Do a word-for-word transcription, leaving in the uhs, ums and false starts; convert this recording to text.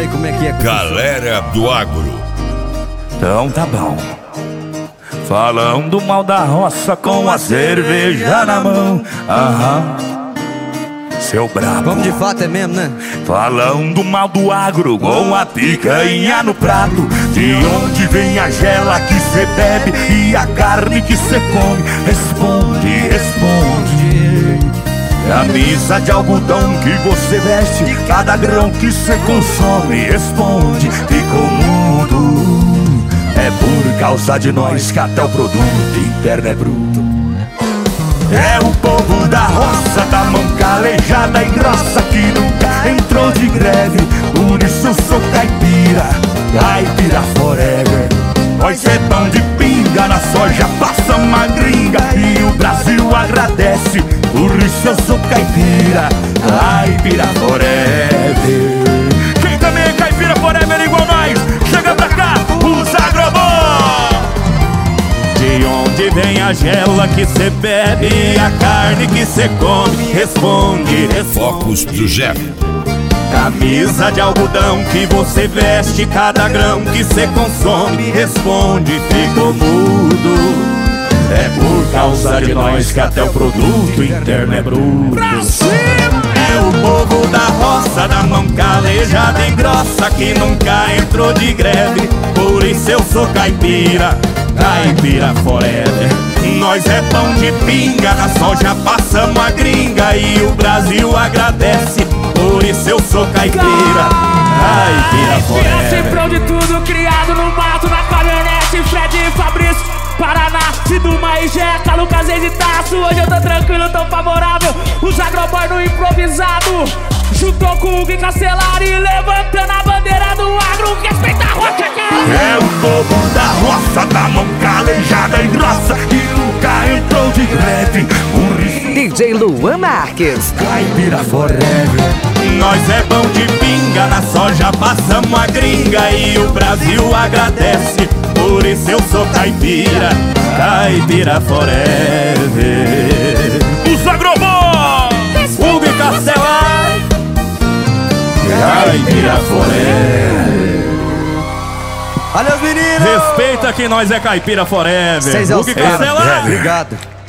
Fala aí como é que é. Galera do Agro. Então tá bom. Falando mal da roça com a cerveja na mão. Aham. Seu brabo. Como de fato é mesmo, né? Falando mal do agro com a picanha no prato. De onde vem a gela que cê bebe e a carne que cê come? Responde, responde. Camisa de algodão que você veste, cada grão que cê consome. Responde, ficou mudo. É por causa de nós que até o produto interno é bruto. É o povo da roça, da mão calejada e grossa, que nunca entrou de greve. Por isso eu sou caipira, caipira forever. Nós é pão de pinga, na soja passa uma gringa e o Brasil agradece. Por isso eu sou caipira, caipira forever. Quem também é caipira forever igual nós, chega pra cá, os agrobom. De onde vem a gela que cê bebe e a carne que cê come? Responde, responde. Focos do Jeff. Camisa de algodão que você veste, cada grão que cê consome. Responde, ficou mudo. É por causa de nós que até o produto interno é bruto. É o povo da roça, da mão calejada e grossa, que nunca entrou de greve. Por isso eu sou caipira, caipira forever. Nós é pão de pinga, na soja passamos a gringa e o Brasil agradece. Por isso eu sou caipira, caipira forever. Sempre de tudo criado no mato, na caminhonete, Fred e Fabrício, Paraná, Siduma e Jeca, Lucas e Taço. Hoje eu tô tranquilo, tô favorável. Os agroboy no improvisado, juntou com o Gui Castellari, levantando a bandeira do agro. Respeita a rocha que é o povo da roça, da mão calejada e grossa, que nunca entrou de greve. Um D J Luan Marques, caipira forever. Nós é pão de pinga, na soja passamos a gringa e o Brasil agradece. Por isso eu sou caipira, caipira forever. Os agrobom, Hugo e Castellari, caipira forever. Olha os meninos! Respeita que nós é caipira forever. Vocês é Hugo e Castellari. Obrigado.